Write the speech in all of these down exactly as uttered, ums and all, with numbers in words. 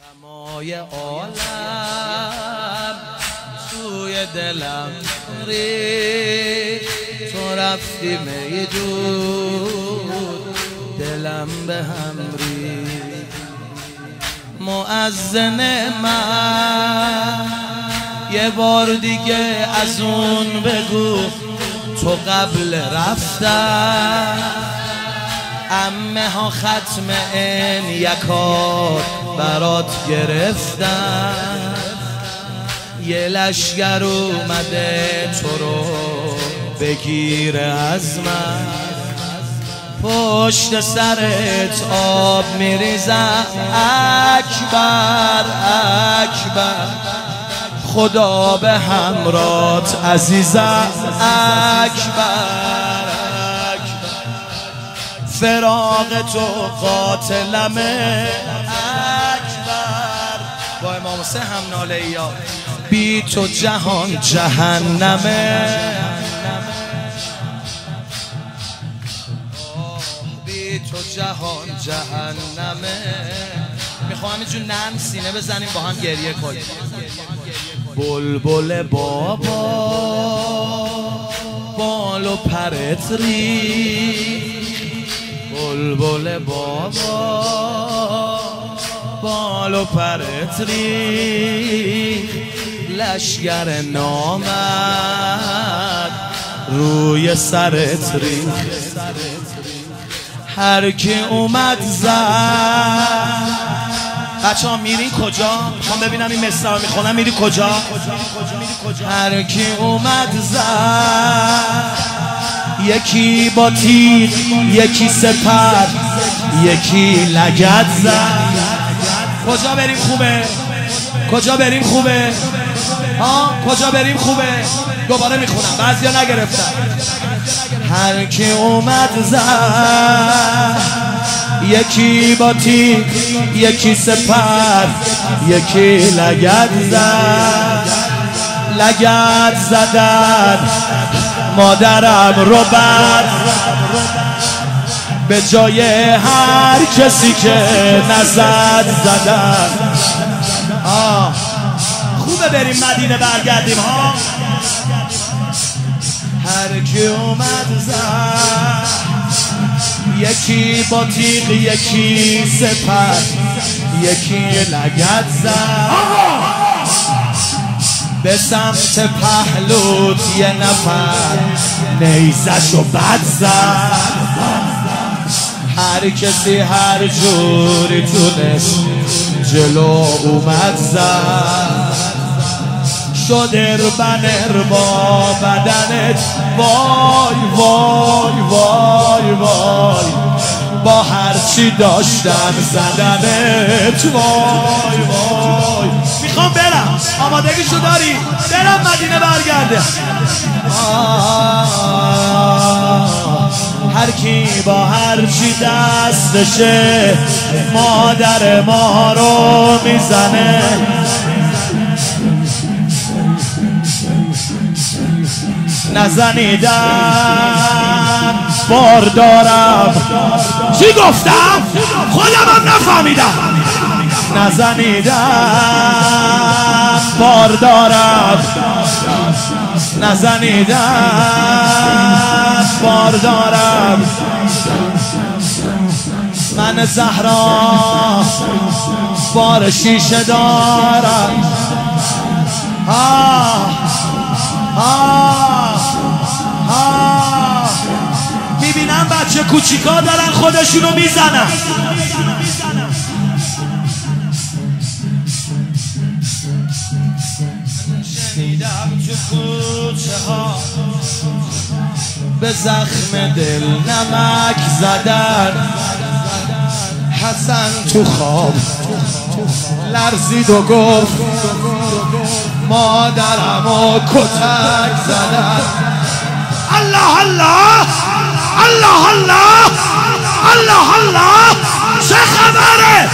مای عالم توی دلم ری تو رفتی میدون دلم به هم ری مؤذن من یه بار دیگه از اون بگو تو قبل رفتن امه ها ختم این یکات برات گرفتن یه لشگر اومده تو رو بگیره از من پشت سرت آب میریزم اکبر اکبر خدا به همرات عزیزم اکبر فراق تو قاتلمه اکبر با امام حسین هم ناله یا بی تو جهان جهنمه بی تو جهان جهنمه میخوام همینجور نرم سینه بزنیم با هم گریه کنیم بلبل بابا بال و پرت ری بلبل بابا بال و پرت ریخ لشگر نامد روی سرت ریخ هر کی اومد زد بچه ها میرین کجا؟ میخوام ببینم این مصرع رو میخونم میری کجا؟ هر کی اومد زد یکی با تیر یکی سپر یکی لگد زد کجا بریم خوبه؟ کجا بریم خوبه؟ ها؟ کجا بریم خوبه؟ دوباره میخونم بعضی ها نگرفتن هر کی اومد زد یکی با تیر یکی سپر یکی لگد زد لگد زدن مادرم رو بر به جای هر کسی که نزد زدن آه خوبه بریم مدینه برگردیم ها هر کی اومد زد یکی با تیغ یکی سپر یکی لگد زد به سمت پهلوت یه نفر نیزشو بد زد هر کسی هر جوری تونست جلو اومد زد شد اربن اربا بدنت وای وای وای وای با هرچی داشتن زدنت وای وای میخوام برم آمادگیشو داری برم مدینه برگرده هر کی با هرچی دستشه مادر ما رو میزنه نزنیدم بار دارم چی گفتم؟ خودم هم نفهمیدم نزنیدم بار دارم نزنیدم بار دارم من زهرا بار شیشه دارم آه آه آه میبینم بچه کوچیکا دارن خودشونو میزنن شنیدم تو کوچه ها به زخم دل نمک زدن حسن تو خواب لرزید و گفت مادرمو کتک زدن الله الله الله الله الله الله چه خبره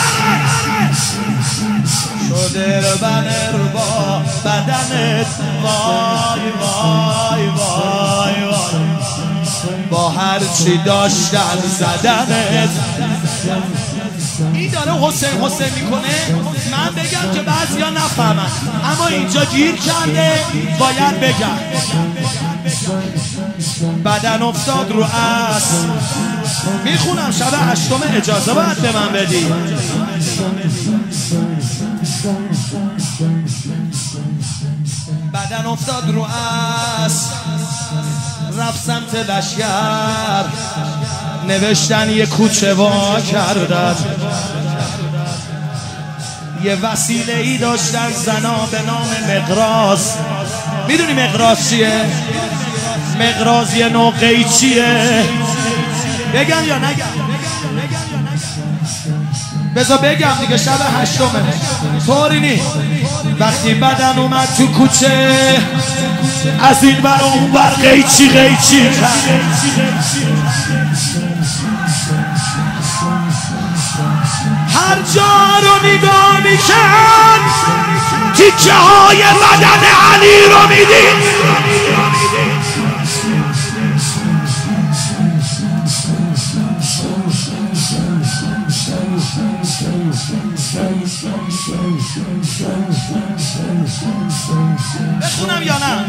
شده اربن اربا بدنت وای وای وای وای با هر چی داشتن زدنت این داره حسین حسین میکنه، من بگم که بعضیا نفهمن، اما اینجا گیر کرده باید بگم. بدن افتاد رو اسب، میخونم شب هشتم، اجازه باید به من بدی. بدن افتاد رو اسب، رفت سمت لشگر، نوشتن یه کوچه وا کردن، یه وسیله ای داشتن زنا به نام مقراض. میدونی مقراض چیه؟ مقراض یه نوع قیچیه. بگم یا نگم؟ بذار بگم دیگه، شب هشتمه. طوری نی وقتی بدن اومد تو کوچه، از این بر اون بر قیچی قیچی کرد. هر جا رو نگاه میکن تیکه های بدن علی رو میدید. بخونم یا نه؟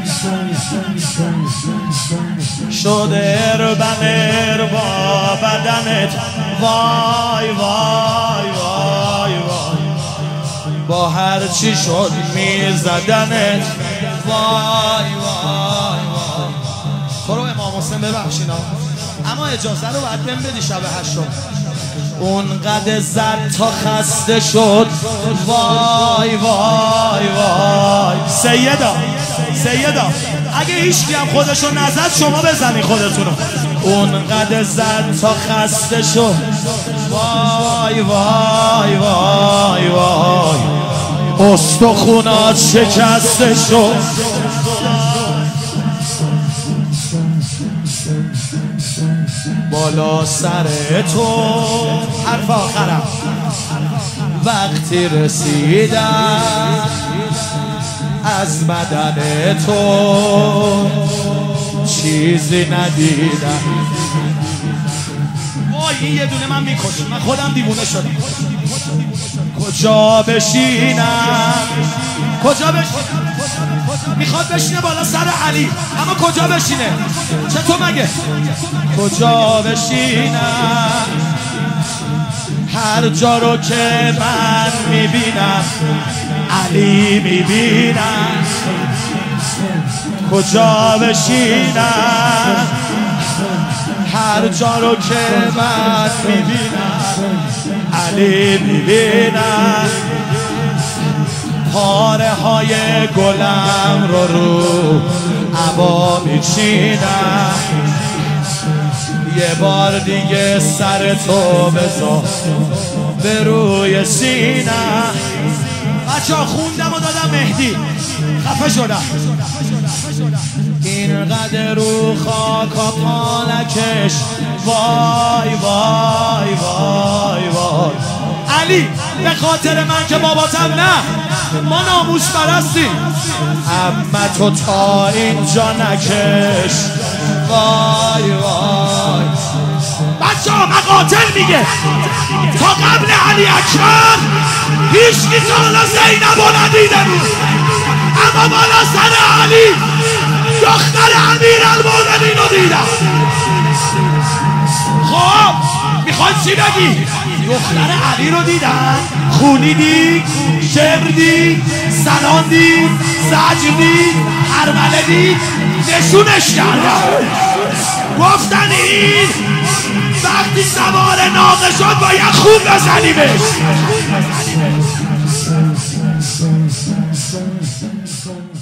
شده اربن اربا بدنت، وای وای وای وای، با هر چی شد میزدنت، وای وای وای. تو رو امام حسین ببخشینا، اما اجازه رو باید بهم بدی شب هشتم. اون قد زد تا خسته شد، وای وای وای. سیدا سیدا اگه هیچکی هم خودشو نزد شما بزنی خودتونو. اون قد زد تا خسته شد، وای وای وای وای، استخونات شکسته شد. بالا سر تو حرف آخرم، وقتی رسیدم از بدن تو چیزی ندیدم. وای این یه دونه من میکشم، من خودم دیوونه شدم. کجا بشینم؟ کجا بشینم؟ میخواد بشینه بالا سر علی، اما کجا بشینه؟ چطور مگه؟ کجا بشینم؟ هر جا رو که من میبینم علی میبینم. کجا بشینم؟ هر جا رو که من میبینم علی میبینم. پاره های گلم رو رو عبا میچینم. یه بار دیگه سر تو بذار به روی سینم. بچه ها خوندم و دادم مهدی، خفه شدم. اینقدر رو خاکا پالکش، وای وای وای وای. علی به خاطر من که باباتم نه، ما ناموس پرستیم. اما تو تا اینجا نکش، وای وای. بچه ها مقاتل میگه تا قبل علی اکبر هیچکی تا حالا زینب رو ندیده بود، اما بالا سر علی دختر امیرالمومنین رو دیدم. خب میخواد چی بگی؟ دختر علی رو دیدن، خونیدی، شبردی، سناندی، زجردی، هرملدی، نشونش کردن. گفتن این وقتی سوار ناقه شد باید خوب بزنیمش.